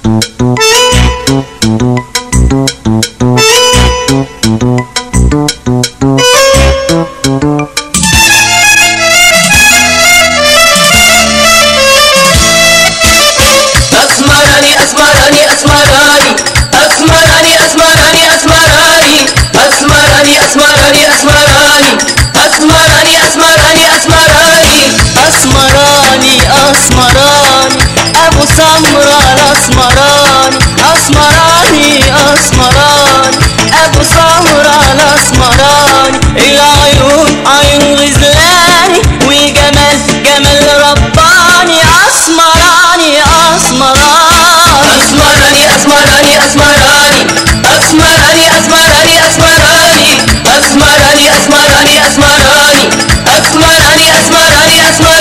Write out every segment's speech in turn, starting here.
أبو سمرة الأسمراني، أسمراني أسمراني أبو سمرة الأسمراني، العيون عيون غزلاني والجمال جمال رباني، أسمراني أسمراني أسمراني أسمراني أسمراني أسمراني أسمراني أسمراني أسمراني أسمراني أسمراني أسمراني أسمراني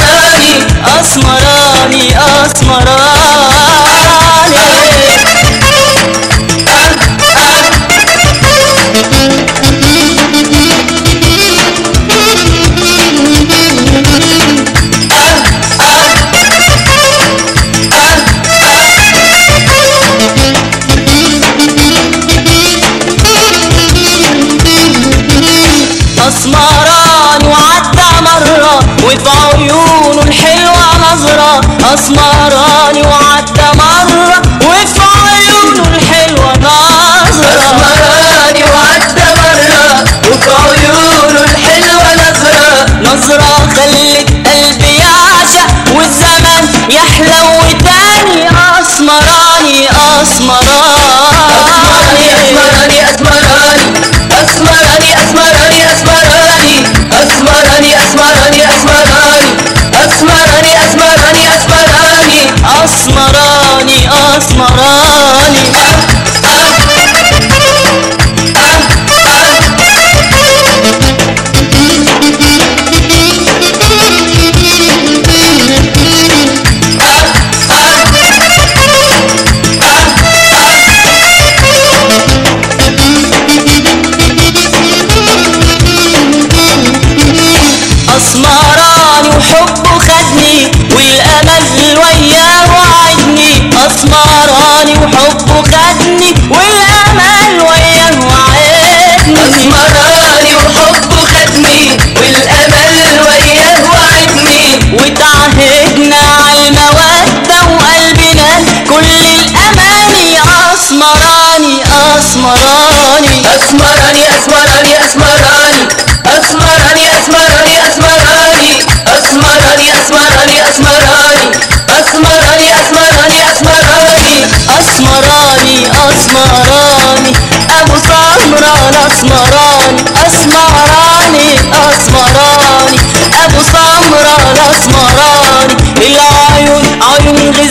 أسمراني أسمراني أسمراني وعدى مرة وفي عيونه الحلوة نظرة، أسمراني وعدى مرة وفي عيونه الحلوة نظرة، أسمراني وعدى مرة وفي عيونه الحلوة نظرة، نظرة خلت قلبي يعشق والزمن يحلو تاني، أسمراني أسمراني أسمراني أسمراني أسمراني أسمراني أسمراني أسمراني أسمراني أسمراني أسمراني أسمراني أسمراني أسمراني أسمراني وحبه خدني والأمل وياه وعدني، أسمراني وحبه خدني والأمل وياه وعدني، أسمراني وحبه خدني والأمل وياه وعدني، وتعهدنا عالمودة وقلبنا كل الأماني، أسمراني أسمراني أسمراني أسمراني أسمراني أسمراني أسمراني أسمراني أسمراني أسمراني أسمراني أسمراني أسمراني أسمراني أسمراني أبو سمرة الأسمراني، أسمراني أسمراني أبو سمرة الأسمراني، العيون عيون